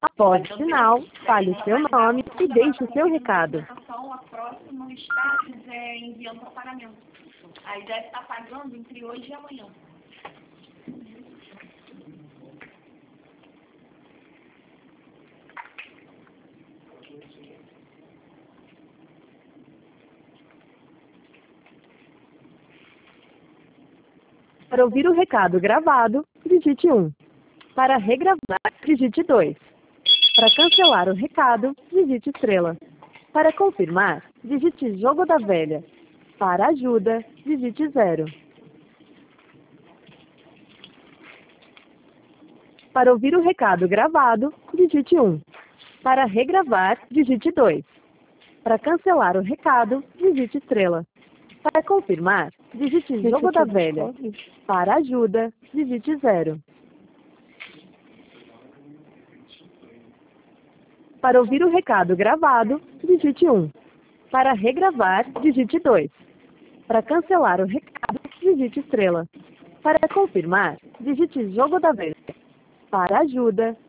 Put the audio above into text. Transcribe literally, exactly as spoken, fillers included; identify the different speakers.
Speaker 1: Após o sinal, fale o seu nome e deixe o seu recado.
Speaker 2: A próxima status é enviando para pagamento. Aí deve estar pagando entre hoje e amanhã.
Speaker 1: Para ouvir o recado gravado, digite um. Para regravar, digite dois. Para cancelar o recado, digite estrela. Para confirmar, digite jogo da velha. Para ajuda, digite zero. Para ouvir o recado gravado, digite um. Para regravar, digite dois. Para cancelar o recado, digite estrela. Para confirmar, digite jogo da velha. Para ajuda, digite zero. Para ouvir o recado gravado, digite um. Para regravar, digite dois. Para cancelar o recado, digite estrela. Para confirmar, digite jogo da velha. Para ajuda,